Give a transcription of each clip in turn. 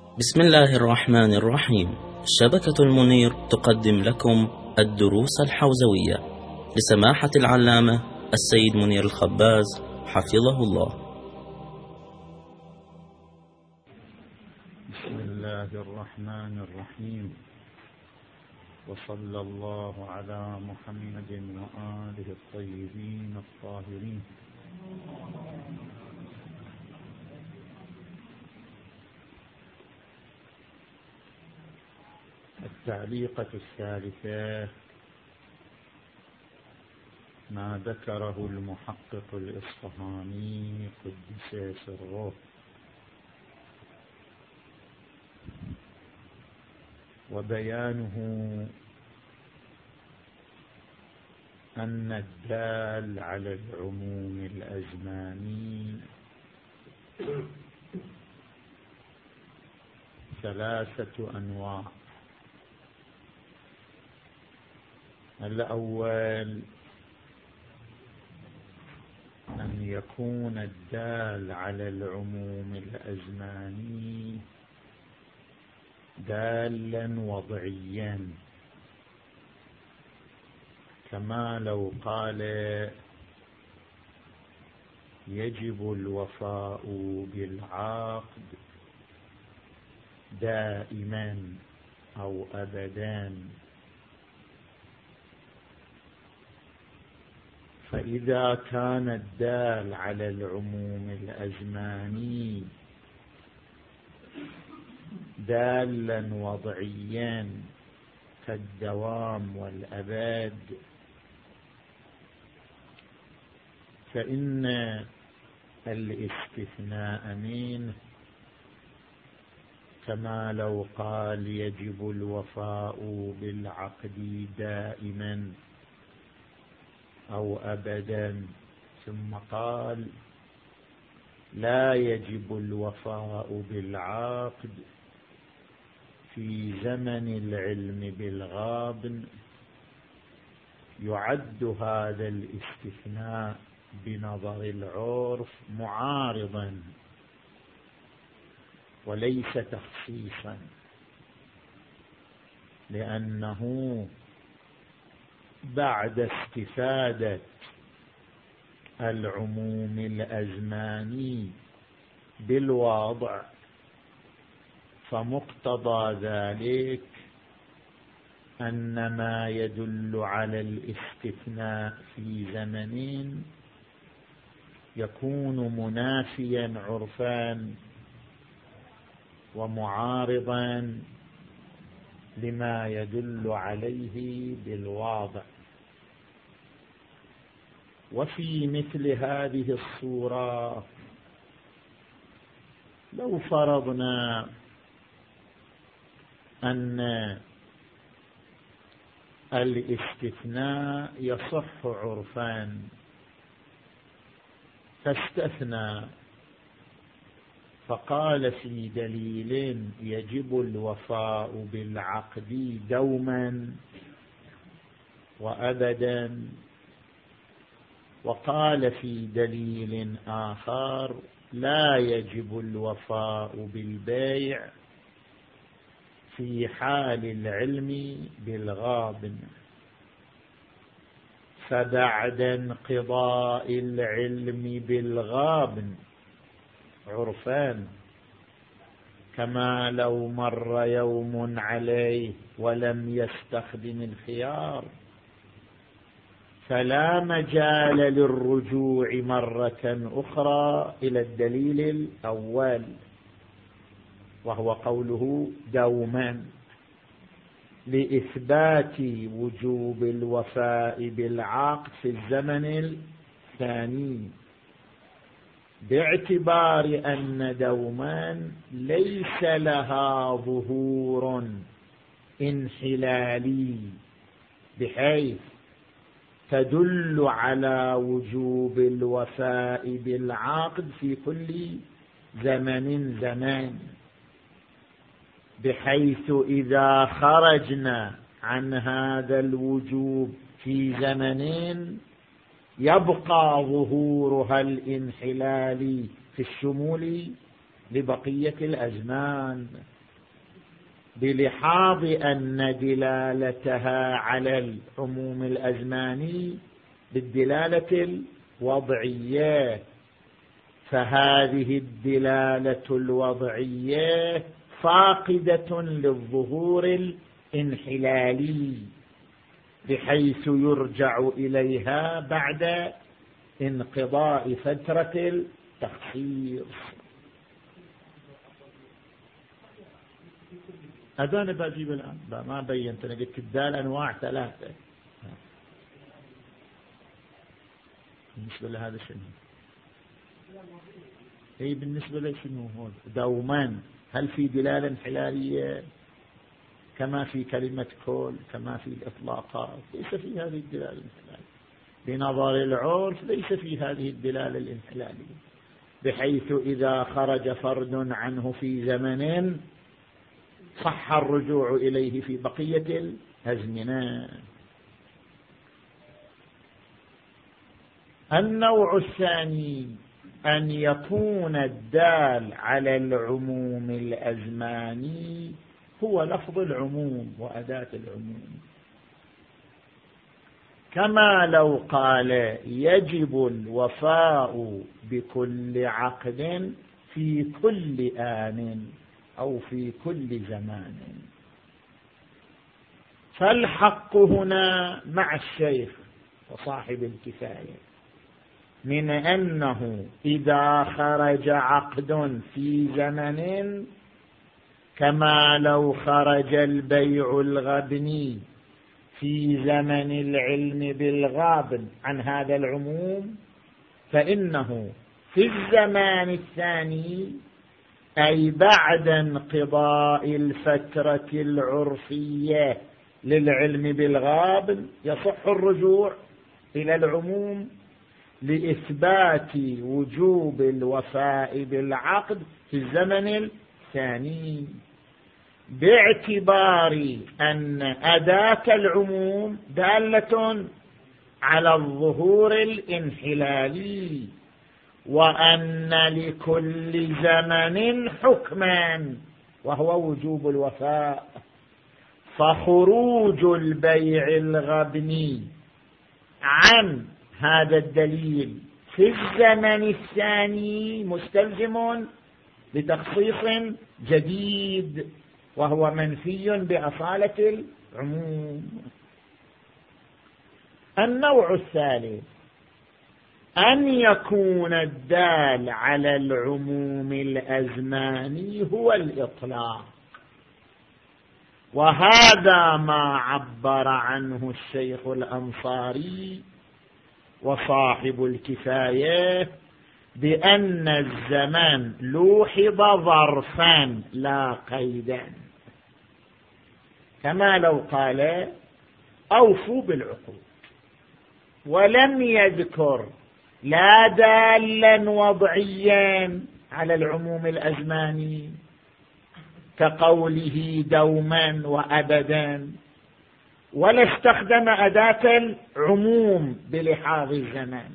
بسم الله الرحمن الرحيم. شبكة المنير تقدم لكم الدروس الحوزوية لسماحة العلامة السيد منير الخباز حفظه الله. بسم الله الرحمن الرحيم، وصلى الله على محمد وآله الطيبين الطاهرين. التعليقة الثالثة ما ذكره المحقق الإصفهاني قدس سره، وبيانه أن الدال على العموم الأزماني ثلاثة أنواع. الأول أن يكون الدال على العموم الأزماني دالا وضعيا، كما لو قال يجب الوفاء بالعقد دائما أو أبدا. فإذا كان الدال على العموم الأزماني دالا وضعيا كالدوام والأبد، فإن الاستثناء منه كما لو قال يجب الوفاء بالعقد دائما أو أبدا، ثم قال لا يجب الوفاء بالعقد في زمن العلم بالغابن، يعد هذا الاستثناء بنظر العرف معارضا وليس تخصيصا، لأنه بعد استفادة العموم الأزماني بالوضع، فمقتضى ذلك أن ما يدل على الاستثناء في زمن يكون منافيا عرفا ومعارضا لما يدل عليه بالواضع. وفي مثل هذه الصورة لو فرضنا أن الاستثناء يصح عرفا فاستثنى فقال في دليل يجب الوفاء بالعقد دوما وأبدا، وقال في دليل آخر لا يجب الوفاء بالبيع في حال العلم بالغابن، فبعد انقضاء العلم بالغابن عرفان، كما لو مر يوم عليه ولم يستخدم الخيار، فلا مجال للرجوع مرة أخرى إلى الدليل الأول وهو قوله دوما، لإثبات وجوب الوفاء بالعقد في الزمن الثاني، باعتبار أن دوما ليس لها ظهور انحلالي بحيث تدل على وجوب الوفاء بالعقد في كل زمن، بحيث إذا خرجنا عن هذا الوجوب في زمن يبقى ظهورها الانحلالي في الشمول لبقية الأزمان، بلحاظ أن دلالتها على العموم الأزماني بالدلالة الوضعية، فهذه الدلالة الوضعية فاقدة للظهور الانحلالي بحيث يرجع إليها بعد انقضاء فترة التخصيص. هذا أنا بجيب الآن ما بينت، أنا قلت الدال أنواع 3 بالنسبة لهذا شنو؟ هي بالنسبة لشنو هو دوما؟ هل في دلالة انحلالية كما في كلمة كل كما في الإطلاقات؟ ليس في هذه الدلالة الانحلالية. بنظر العرف ليس في هذه الدلالة الانحلالية، بحيث إذا خرج فرد عنه في زمن صح الرجوع إليه في بقية الأزمنة. النوع الثاني أن يكون الدال على العموم الأزماني هو لفظ العموم وأداة العموم، كما لو قال يجب الوفاء بكل عقد في كل آن أو في كل زمان. فالحق هنا مع الشيخ وصاحب الكفاية من أنه إذا خرج عقد في زمن كما لو خرج البيع الغبني في زمن العلم بالغابن عن هذا العموم، فإنه في الزمان الثاني أي بعد انقضاء الفترة العرفية للعلم بالغابن يصح الرجوع إلى العموم لإثبات وجوب الوفاء بالعقد في الزمن الثاني، باعتبار أن أداة العموم دالة على الظهور الانحلالي، وأن لكل زمن حكما وهو وجوب الوفاء. فخروج البيع الغبني عن هذا الدليل في الزمن الثاني مستلزم لتخصيص جديد وهو منفي بأصالة العموم. النوع الثالث أن يكون الدال على العموم الأزماني هو الإطلاق، وهذا ما عبر عنه الشيخ الأنصاري وصاحب الكفاية بأن الزمان لوحظ ظرفا لا قيدا، كما لو قال أوفوا بالعقود، ولم يذكر لا دالا وضعيا على العموم الأزماني كقوله دوما وأبدا، ولا استخدم أداة العموم بلحاظ الزمان.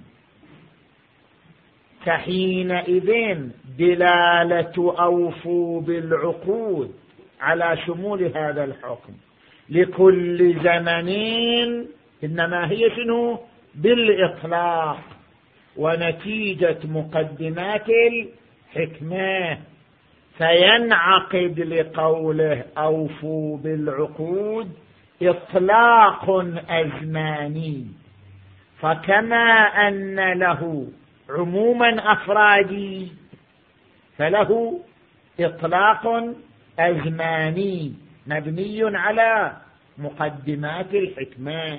فحينئذ دلالة أوفوا بالعقود على شمول هذا الحكم لكل زمن إنما هي شنو؟ بالإطلاق، ونتيجة مقدمات الحكمة، فينعقد لقوله أوفوا بالعقود إطلاق أزماني، فكما أن له عموما أفرادي فله إطلاق أزماني مبني على مقدمات الحكمة.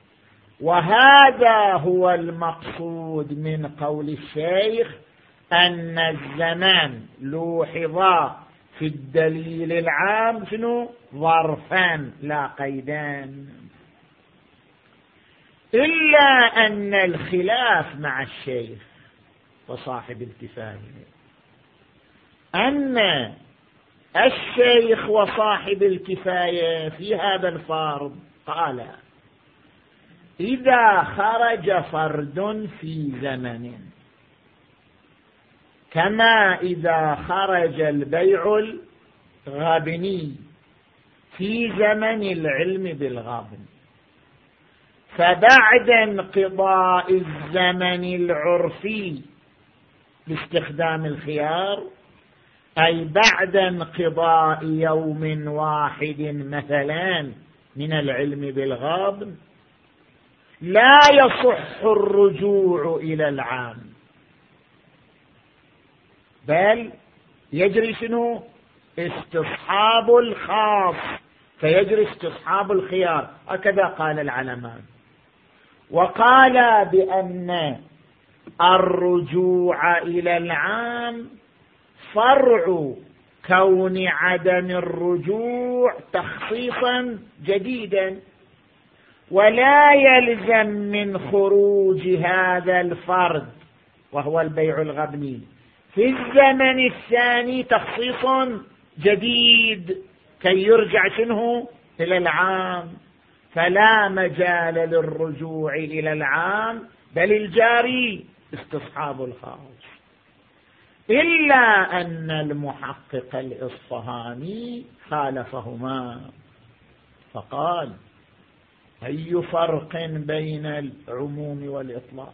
وهذا هو المقصود من قول الشيخ أن الزمان لوحظ في الدليل العام شنو؟ ظرفان لا قيدان. إلا أن الخلاف مع الشيخ وصاحب الكفاية أن الشيخ وصاحب الكفاية في هذا الفرض قال إذا خرج فرد في زمن كما إذا خرج البيع الغابني في زمن العلم بالغابن، فبعد انقضاء الزمن العرفي لاستخدام الخيار، أي بعد انقضاء يوم واحد مثلا من العلم بالغابن، لا يصح الرجوع إلى العام، بل يجري شنو؟ استصحاب الخاص، فيجري استصحاب الخيار. هكذا قال العلماء. وقال بأن الرجوع إلى العام فرع كون عدم الرجوع تخصيصا جديدا، ولا يلزم من خروج هذا الفرد وهو البيع الغبني في الزمن الثاني تخصيص جديد كي يرجع شنه إلى العام، فلا مجال للرجوع إلى العام، بل الجاري استصحاب الخاص. إلا أن المحقق الإصفهاني خالفهما فقال: أي فرق بين العموم والإطلاق،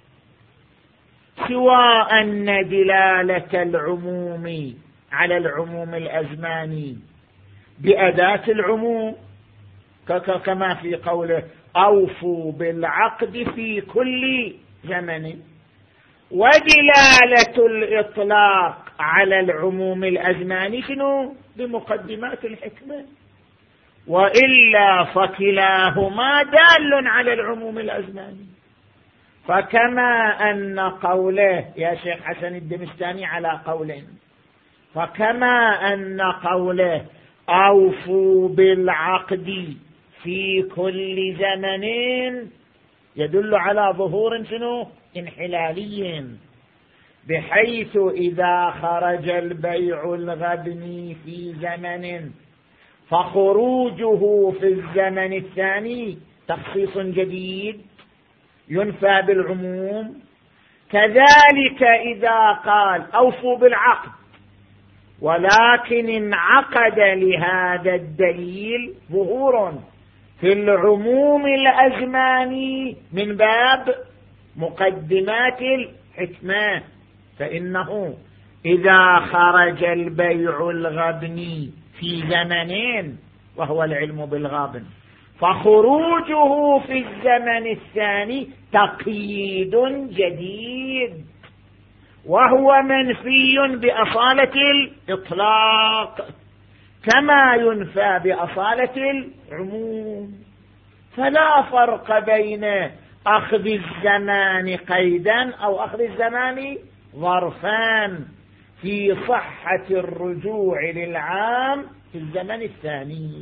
سوى أن دلالة العموم على العموم الأزماني بأداة العموم، كما في قوله: أوفوا بالعقد في كل زمن، ودلالة الإطلاق على العموم الأزماني شنو؟ بمقدمات الحكمة، وإلا فكلاهما دال على العموم الأزماني. فكما أن قوله يا شيخ حسن الدمشتاني على قولين، فكما أن قوله أوفوا بالعقد في كل زمن يدل على ظهور شنو؟ انحلالي، بحيث إذا خرج البيع الغبني في زمن فخروجه في الزمن الثاني تخصيص جديد ينفى بالعموم، كذلك إذا قال أوفوا بالعقد ولكن انعقد لهذا الدليل ظهور في العموم الأزماني من باب مقدمات الحكمة، فإنه إذا خرج البيع الغبني في زمنين وهو العلم بالغابن فخروجه في الزمن الثاني تقييد جديد، وهو منفي بأصالة الإطلاق كما ينفى بأصالة العموم. فلا فرق بين أخذ الزمان قيدا أو أخذ الزمان ظرفان في صحة الرجوع للعام في الزمن الثاني.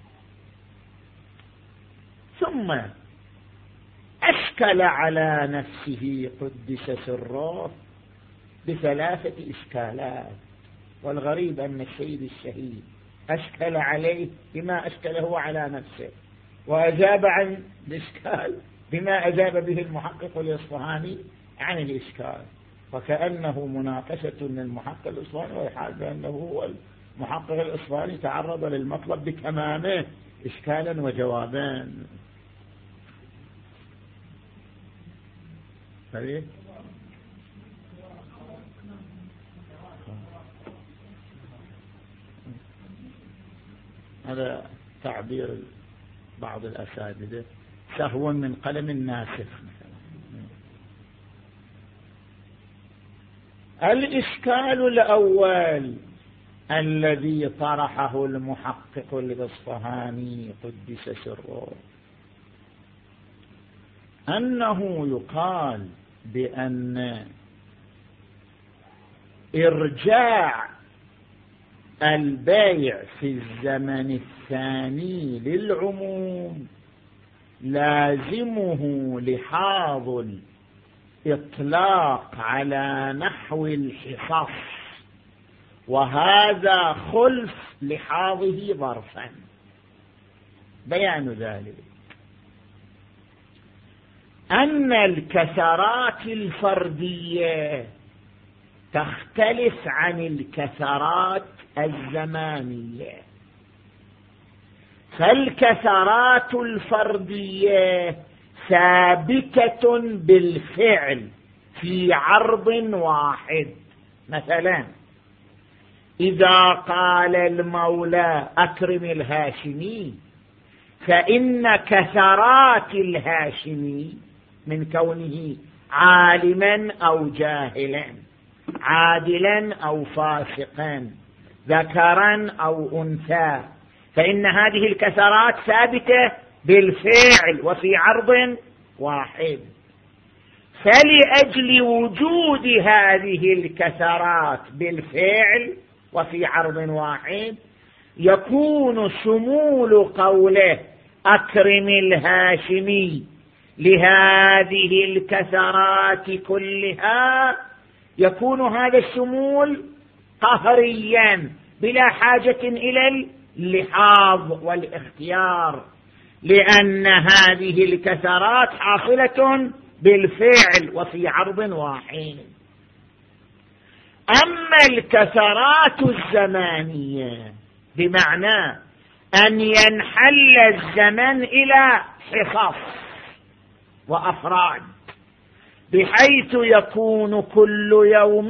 ثم أشكل على نفسه قدس سره بثلاثة إشكالات، والغريب أن السيد الشهيد أشكل عليه بما أشكله على نفسه، وأجاب عن الإشكال بما أجاب به المحقق الإصفهاني عن الإشكال، وكأنه مناقشة من المحقق الإصفهاني، ويحال بأنه هو المحقق الإصفهاني تعرض للمطلب بتمامه إشكالا وجوابا. هذا تعبير بعض الأساتذة سهو من قلم الناسخ. الإشكال الأول الذي طرحه المحقق الإصفهاني قدس سره أنه يقال بأن إرجاع البيع في الزمن الثاني للعموم لازمه لحاظ الإطلاق على نحو الحصص، وهذا خلف لحاظه ظرفا. بيان ذلك أن الكثرات الفردية تختلف عن الكثرات الزمانية، فالكسرات الفردية ثابتة بالفعل في عرض واحد. مثلا إذا قال المولى أكرم الهاشمي، فإن كسرات الهاشمي من كونه عالما أو جاهلا، عادلا أو فاسقا، ذكرا أو أنثى، فإن هذه الكسرات ثابتة بالفعل وفي عرض واحد. فلأجل وجود هذه الكسرات بالفعل وفي عرض واحد يكون شمول قوله أكرم الهاشمي لهذه الكسرات كلها، يكون هذا الشمول قهريا بلا حاجة إلى اللحاظ والاختيار، لأن هذه الكسرات حاصلة بالفعل وفي عرض واحد. أما الكسرات الزمانية بمعنى أن ينحل الزمن إلى حصص وأفراد، بحيث يكون كل يوم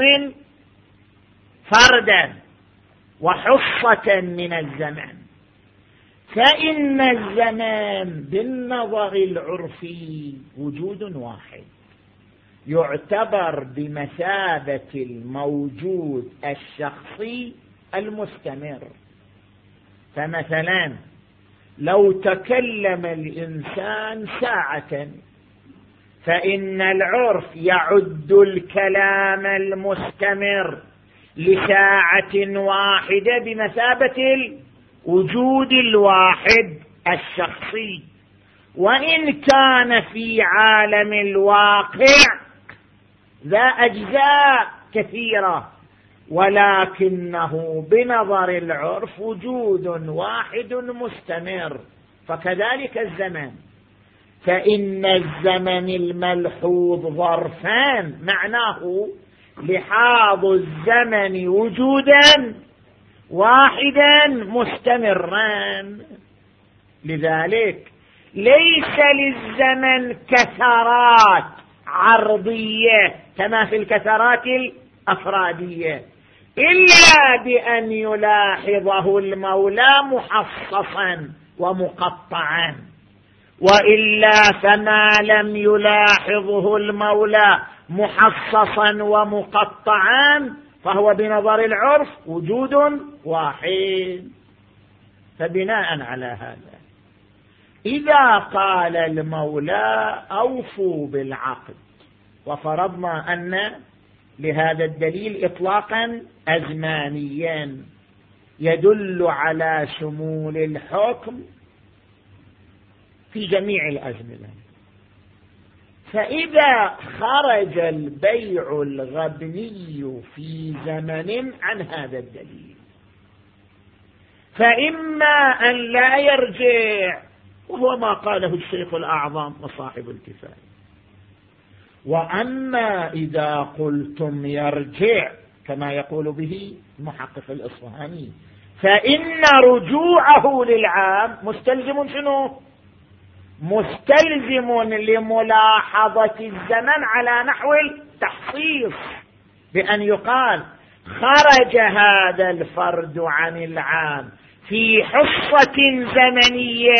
فردا وحصة من الزمن، فإن الزمان بالنظر العرفي وجود واحد يعتبر بمثابة الموجود الشخصي المستمر. فمثلا لو تكلم الإنسان ساعة، فإن العرف يعد الكلام المستمر لساعة واحدة بمثابة الوجود الواحد الشخصي، وإن كان في عالم الواقع ذا أجزاء كثيرة، ولكنه بنظر العرف وجود واحد مستمر. فكذلك الزمن، فإن الزمن الملحوظ ظرفان، معناه لحاظ الزمن وجودا واحدا مستمرا. لذلك ليس للزمن كسرات عرضية كما في الكسرات الأفرادية، إلا بأن يلاحظه المولى محصصا ومقطعا، وإلا فما لم يلاحظه المولى محصصا ومقطعا فهو بنظر العرف وجود واحد. فبناء على هذا إذا قال المولى أوفوا بالعقد، وفرضنا أن لهذا الدليل إطلاقا أزمانيا يدل على شمول الحكم في جميع الأزمنة، فإذا خرج البيع الغبني في زمن عن هذا الدليل، فإما أن لا يرجع، وهو ما قاله الشيخ الأعظم وصاحب الكفاية، وأما إذا قلتم يرجع كما يقول به المحقق الإصفهاني، فإن رجوعه للعام مستلزم شنو؟ مستلزم لملاحظة الزمن على نحو التحصيص، بأن يقال خرج هذا الفرد عن العام في حصة زمنية،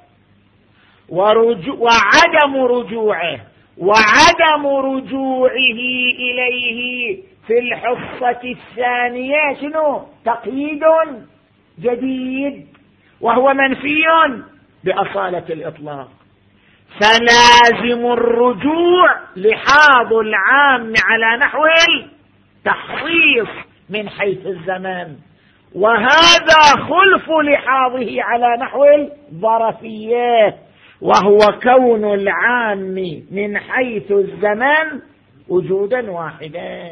وعدم رجوعه إليه في الحصة الثانية شنو؟ تقييد جديد وهو منفي بأصالة الإطلاق. فلازم الرجوع لحاظ العام على نحو التحصيص من حيث الزمان، وهذا خلف لحاظه على نحو الظرفية، وهو كون العام من حيث الزمان وجودا واحدا.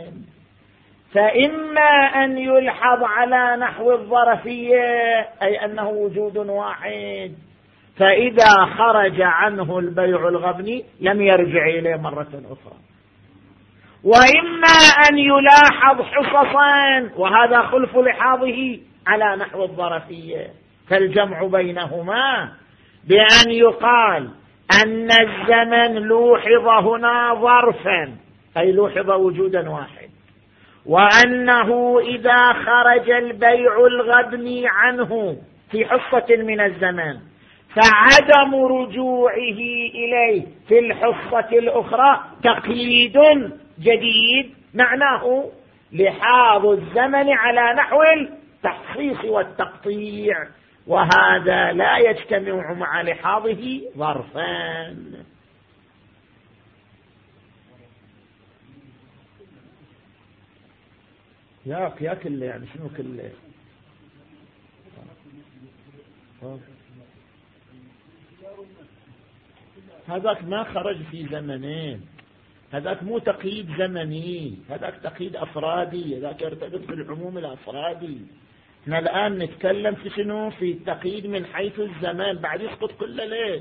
فإما أن يلحظ على نحو الظرفية أي أنه وجود واحد، فإذا خرج عنه البيع الغبني لم يرجع إليه مرة أخرى، وإما أن يلاحظ حصصا، وهذا خلف لحاظه على نحو الظرفية، فالجمع بينهما بأن يقال أن الزمن لوحظ هنا ظرفا، أي لوحظ وجودا واحد، وأنه إذا خرج البيع الغبني عنه في حصة من الزمان فعدم رجوعه إليه في الحصة الأخرى تقييد جديد، معناه لحاظ الزمن على نحو التخصيص والتقطيع، وهذا لا يجتمع مع لحاظه ظرفان. يا كله يعني شنو كله؟ هذاك ما خرج في زمنين، هذاك مو تقييد زمني، هذاك تقييد أفرادي، هذاك يرتبط بالعموم الأفرادي. احنا الآن نتكلم في شنو؟ في التقييد من حيث الزمان، بعد يسقط كله. ليش؟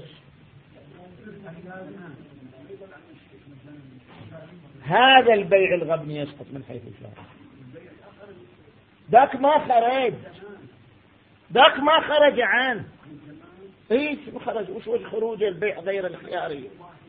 هذا البيع الغبني يسقط من حيث الزمان، ذاك ما خرج، ذاك ما خرج عنه. ايش خرج؟ وش وجه خروج البيع غير الخياري؟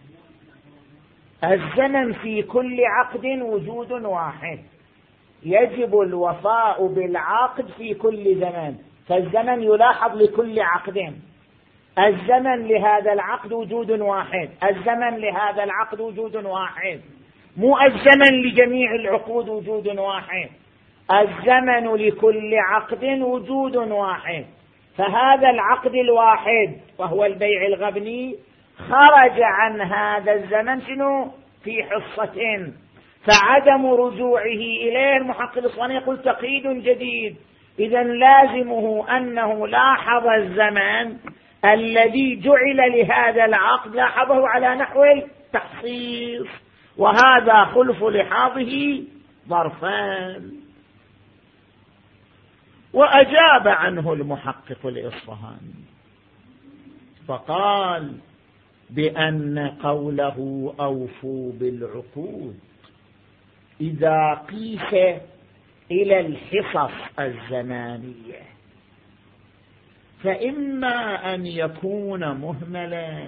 الزمن في كل عقد وجود واحد، يجب الوفاء بالعقد في كل زمان، فالزمن يلاحظ لكل عقد. الزمن لهذا العقد وجود واحد، الزمن لهذا العقد وجود واحد، مو الزمن لجميع العقود وجود واحد، الزمن لكل عقد وجود واحد. فهذا العقد الواحد وهو البيع الغبني خرج عن هذا الزمن شنو؟ في حصة، فعدم رجوعه إليه المحقق الإصفهاني يقول تقييد جديد. إذن لازمه أنه لاحظ الزمان الذي جعل لهذا العقد، لاحظه على نحو التخصيص، وهذا خلف لحاظه ظرفان. وأجاب عنه المحقق الإصفهاني فقال بأن قوله أوفوا بالعقود إذا قيس إلى الحصص الزمانية فإما أن يكون مهملا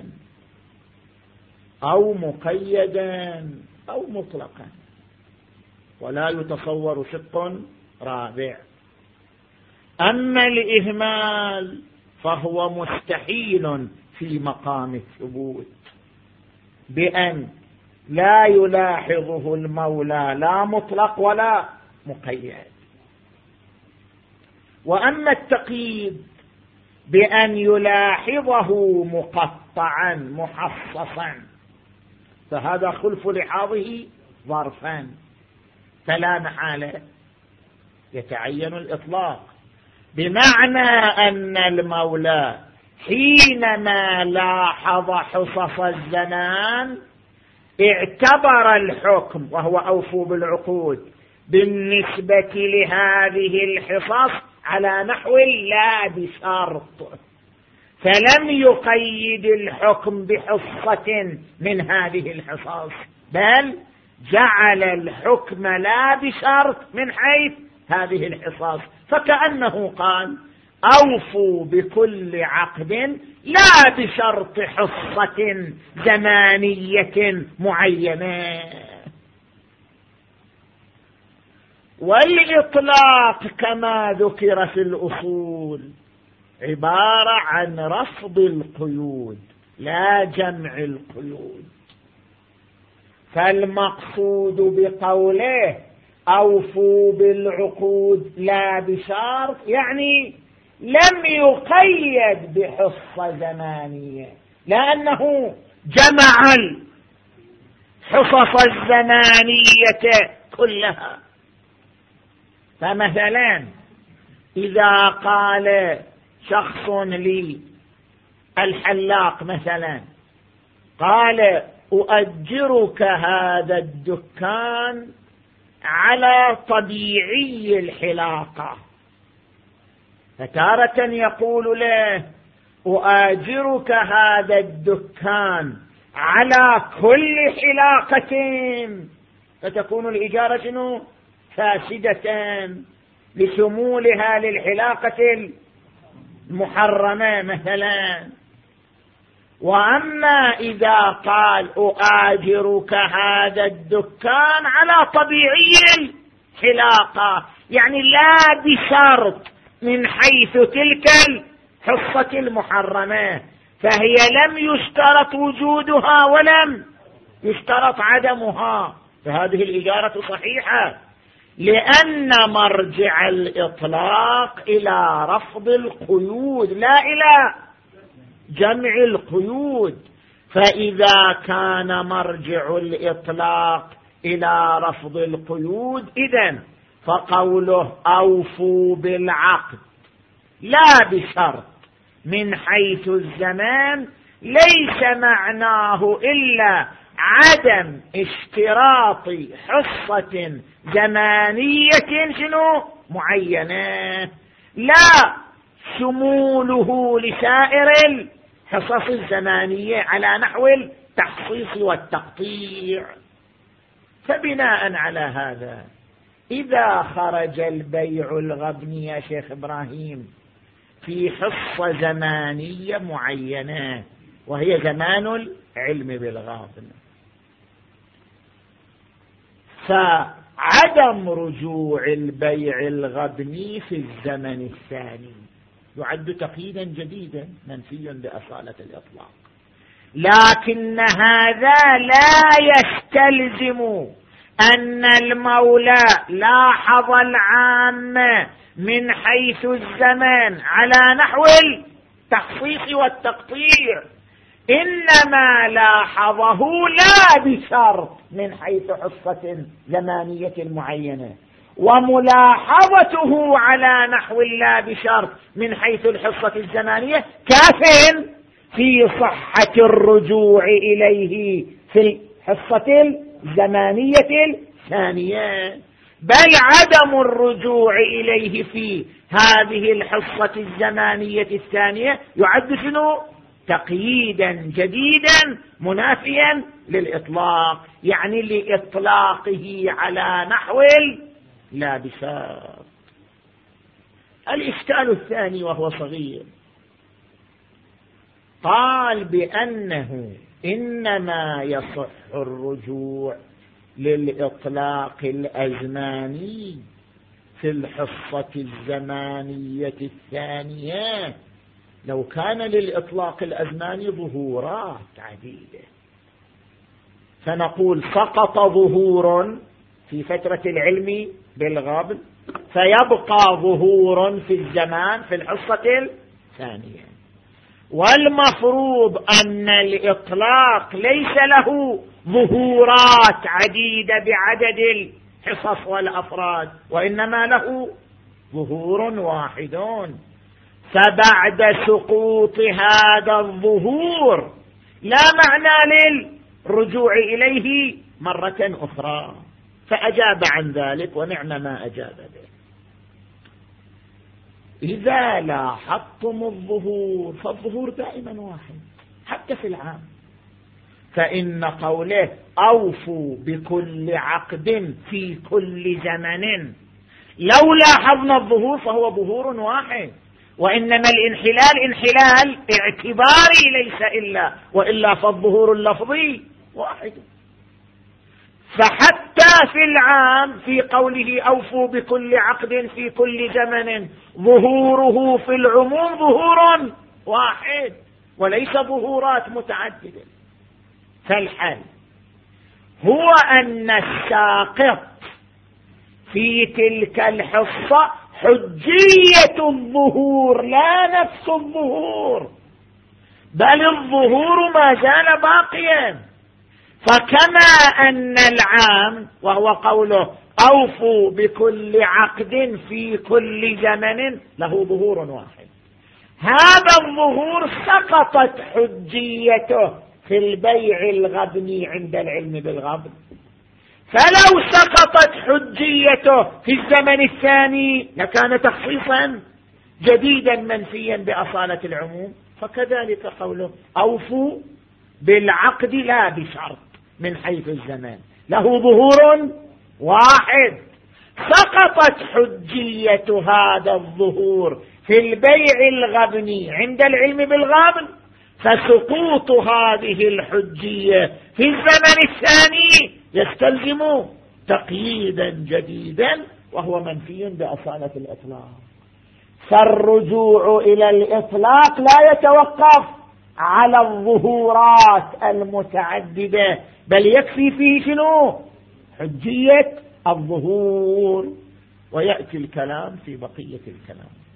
أو مقيدا أو مطلقا، ولا يتصور شق رابع. أما الإهمال فهو مستحيل في مقام الثبوت، بأن لا يلاحظه المولى لا مطلق ولا مقيد. وأما التقييد بأن يلاحظه مقطعا محصصا فهذا خلف لحاظه ظرفان، فلا محالة يتعين الإطلاق، بمعنى أن المولى حينما لاحظ حصص الزمان اعتبر الحكم وهو أوفوا بالعقود بالنسبة لهذه الحصص على نحو لا بشرط، فلم يقيد الحكم بحصة من هذه الحصص، بل جعل الحكم لا بشرط من حيث هذه الحصص، فكأنه قال أوفوا بكل عقد لا بشرط حصة زمانية معينة. والإطلاق كما ذكر في الأصول عبارة عن رفض القيود لا جمع القيود، فالمقصود بقوله أوفوا بالعقود لا بشرط يعني لم يقيد بحصة زمانية، لأنه جمع الحصص الزمانية كلها. فمثلا إذا قال شخص لي الحلاق مثلا قال أؤجرك هذا الدكان على طبيعي الحلاقة، فتارة يقول له أؤجرك هذا الدكان على كل حلاقة، فتكون الإجارة شنو؟ فاسدة لشمولها للحلاقة محرمة مثلا. وأما إذا قال أؤاجرك هذا الدكان على طبيعي الحلاقة، يعني لا بشرط من حيث تلك الحصة المحرمة، فهي لم يشترط وجودها ولم يشترط عدمها، فهذه الإجارة صحيحة، لأن مرجع الإطلاق إلى رفض القيود لا إلى جمع القيود. فإذا كان مرجع الإطلاق إلى رفض القيود، إذن فقوله أوفوا بالعقد لا بشرط من حيث الزمان ليس معناه إلا عدم اشتراط حصة زمانية معينة، لا شموله لسائر الحصص الزمانية على نحو التخصيص والتقطيع. فبناء على هذا إذا خرج البيع الغبن يا شيخ إبراهيم في حصة زمانية معينة وهي زمان العلم بالغابن، فعدم رجوع البيع الغبني في الزمن الثاني يعد تقييدا جديدا منفيا بأصالة الإطلاق، لكن هذا لا يستلزم أن المولى لاحظ العامة من حيث الزمان على نحو التخصيص والتقطيع، إنما لاحظه لا بشرط من حيث حصة زمانية معينة، وملاحظته على نحو لا بشرط من حيث الحصة الزمانية كاف في صحة الرجوع إليه في الحصة الزمانية الثانية، بل عدم الرجوع إليه في هذه الحصة الزمانية الثانية يعد تقييدا جديدا منافيا للإطلاق، يعني لإطلاقه على نحو لا بشرط. الإشكال الثاني وهو صغير، قال بأنه إنما يصح الرجوع للإطلاق الأزماني في الحصة الزمانية الثانية لو كان للإطلاق الأزماني ظهورات عديدة، فنقول سقط ظهور في فترة العلم بالغبن فيبقى ظهور في الزمان في الحصة الثانية، والمفروض أن الإطلاق ليس له ظهورات عديدة بعدد الحصص والأفراد، وإنما له ظهور واحد، فبعد سقوط هذا الظهور لا معنى للرجوع إليه مرة أخرى، فأجاب عن ذلك ونعم ما أجاب به. إذا لاحظتم الظهور فالظهور دائما واحد حتى في العام، فإن قوله أوفوا بكل عقد في كل زمن لو لاحظنا الظهور فهو ظهور واحد، وإنما الانحلال انحلال اعتباري ليس إلا، وإلا فالظهور اللفظي واحد. فحتى في العام في قوله أوفوا بكل عقد في كل زمن ظهوره في العموم ظهور واحد وليس ظهورات متعددة. فالحل هو أن الساقط في تلك الحصة حجية الظهور لا نفس الظهور، بل الظهور ما زال باقيا. فكما أن العام وهو قوله أوفوا بكل عقد في كل زمن له ظهور واحد، هذا الظهور سقطت حجيته في البيع الغبني عند العلم بالغبن، فلو سقطت حجيته في الزمن الثاني لكان تخصيصا جديدا منفيا بأصالة العموم. فكذلك قوله أوفوا بالعقد لا بشرط من حيث الزمان له ظهور واحد، سقطت حجية هذا الظهور في البيع الغبني عند العلم بالغابن، فسقوط هذه الحجية في الزمن الثاني يستلزم تقييدا جديدا وهو منفي بأصالة الإطلاق. فالرجوع إلى الإطلاق لا يتوقف على الظهورات المتعددة، بل يكفي فيه شنو؟ حجية الظهور. ويأتي الكلام في بقية الكلام.